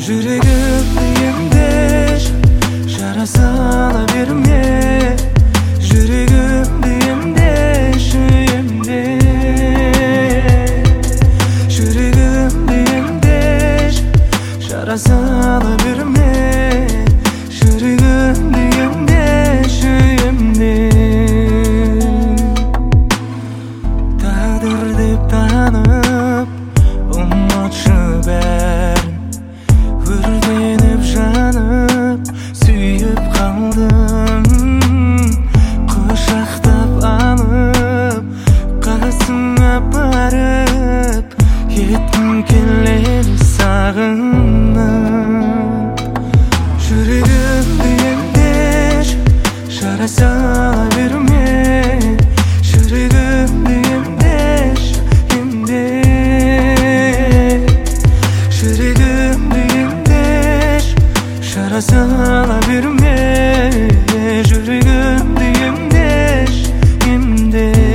Жүрегімді емдеш, жара сала берме. Жүрегімді емдеш, жүрегімді емдеш, жара сала берме. Жүрегімді емдеш, тағдыр деп танып ұмытшы бәрін. Өртеніп жанып сүйіп қалдым, құшақтап алып қасыңа барып еткім келеді сағынып. Жүрегімді емдеш, жара сала берме. Жүрегімді емдеш, жүрегімді емдеш, жара сала берме. Жүрегімді емдеш,